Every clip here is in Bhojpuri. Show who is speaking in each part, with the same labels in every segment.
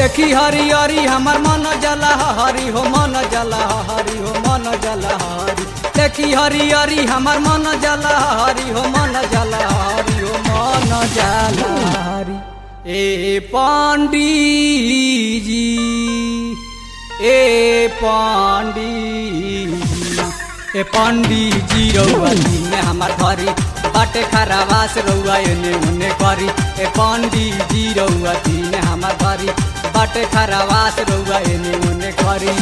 Speaker 1: देखी हरियरी हमर मन जला हरि हो मन जला हरि हो मन जला हरि देखी हरियरी हमर मन जला हरि हो मन जला हरि हो मन जला हरि ए पंडित जी ए पंडित जी रउआ दिन हमार घरी बाटे खरावास रउआ एने उने करी ए पंडित जी रउआ दिन हमार घरी बाटे खरावास रउआ एने उने करी।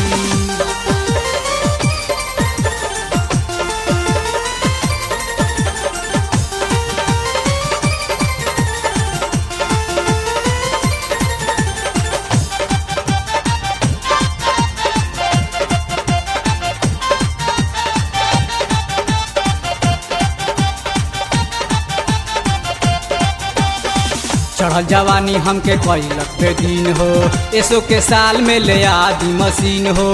Speaker 1: चढ़ल जवानी हमके कैलक पे दिन हो एसो के साल में ले आदि मशीन हो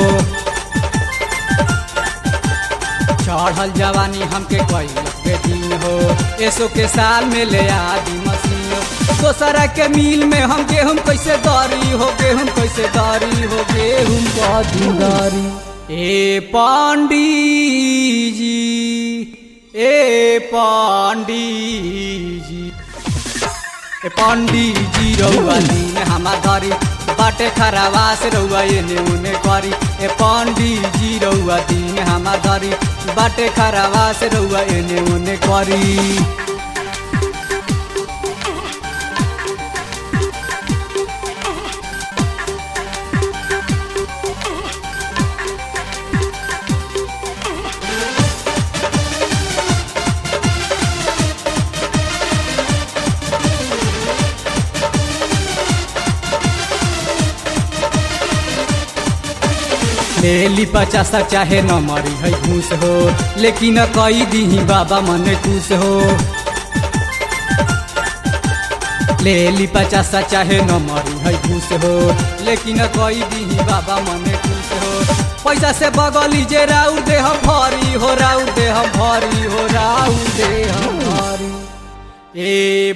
Speaker 1: चढ़ल जवानी हमके कैलक पे दिन हो एसो के साल में ले आदि मशीन हो दोसरा के मिल में हम गेहूं कैसे दरी हो गेहूं कैसे दरी हो गेहूं कदी ए पंडित जी ए पंडित जी ए पंडित जी रउआ दिन हमार घरी बाटे खरावास रउआ एने उने करी ए पंडित जी रउआ दिन हमार घरी बाटे खरावास रउआ एने उने करी। ले ली 50 चाहे न मरी है घूस हो लेकिन कई दी बाबा मने खुश हो ले ली 50 चाहे न मरी है घूस हो लेकिन कई दी बाबा मने खुश हो पैसा से बगली जे राउर दे हम भरी हो राउर दे हम भरी हो राउर दे हम भरी ए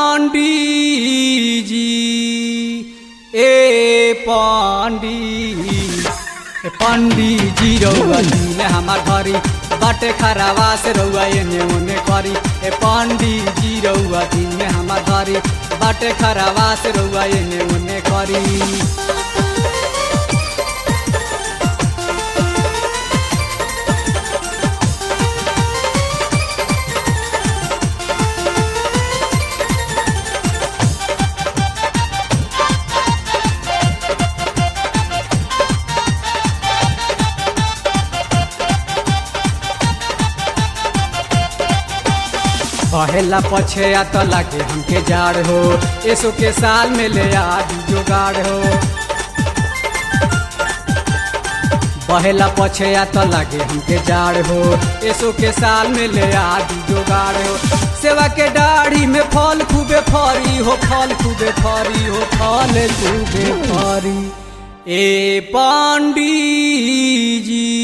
Speaker 1: पंडित जी ए पंडित जी रउआ दिन हमार घरी बाटे खरावास रउआ एने उने करी ए पंडित जी रउआ दिन हमार घरी बाटे खरावास रउआ एने उने करी। पहला पछे आ तो लागे हमके जाड़ हो एसो के साल में ले आदि जोगाड़ हो पहला पछे आ तो लागे हमके जाड़ हो एसो के साल में ले आदि जोगाड़ हो सेवा के दाढ़ी में फल खूबे फरी हो फल खूबे फरी हो फल खूबे फरी ए पंडित जी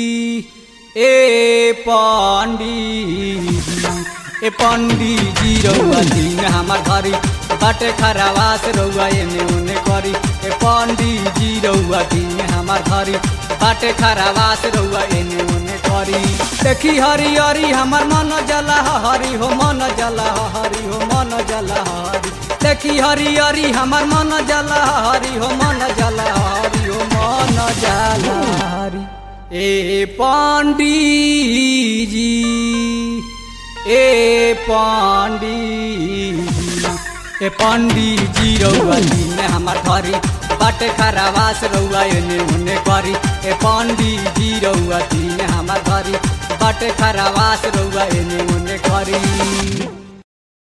Speaker 1: ए पंडित ए पंडित जी रउआ दिन हमार घरी बाटे खरावास रउआ एने उने करी ए पंडित जी रउआ दिन हमार घरी बाटे खरावास रउआ एने उने करी देखी हरियरी हमर मन जला हरि हो मन जला हरि हो मन जला हरि देखी हरियरी हमर मन जला हरि हो मन जला हरि हो मन जला हरि ए पंडित जी ए पंडित जी रउआ दिन हमार घरी बाटे खरावास रउआ एने उने करी ए पंडित जी रउआ दिन हमार घरी बाटे खरावास रउआ एने उने करी।